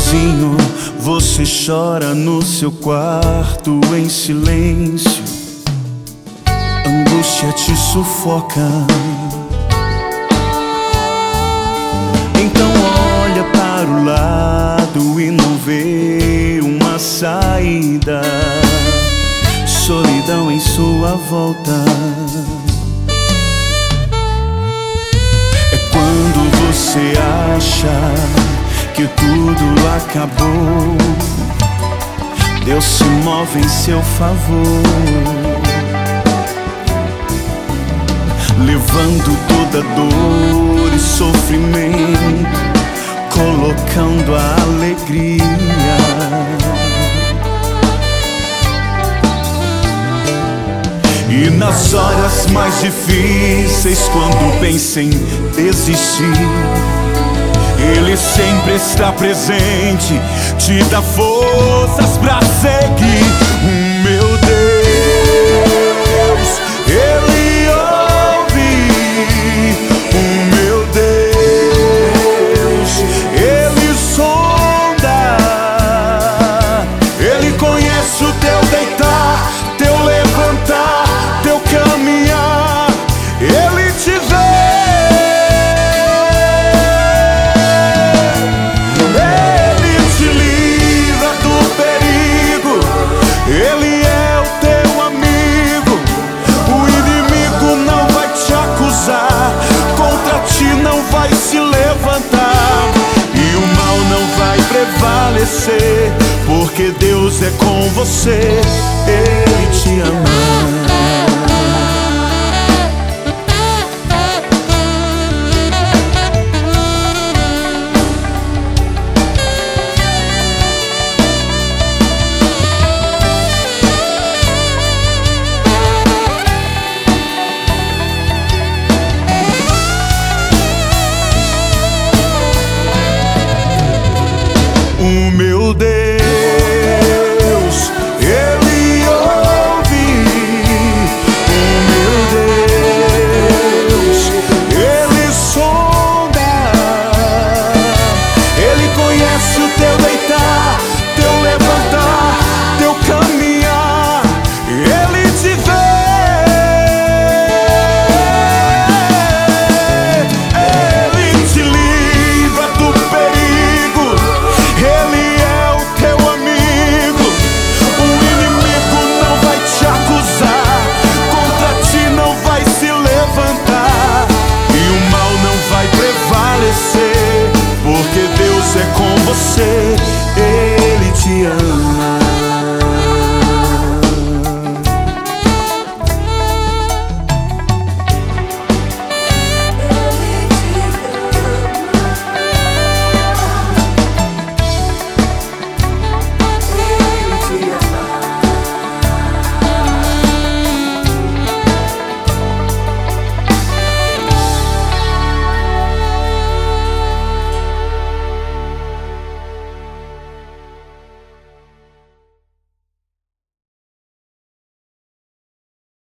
sozinho, você chora no seu quarto em silêncio. Angústia te sufoca. Então olha para o lado e não vê uma saída. Solidão em sua volta. É quando você acha que tudo acabou, Deus se move em seu favor, levando toda dor e sofrimento, colocando a alegria. E nas horas mais difíceis, quando pensa em desistir, Ele sempre está presente, te dá forças pra seguir.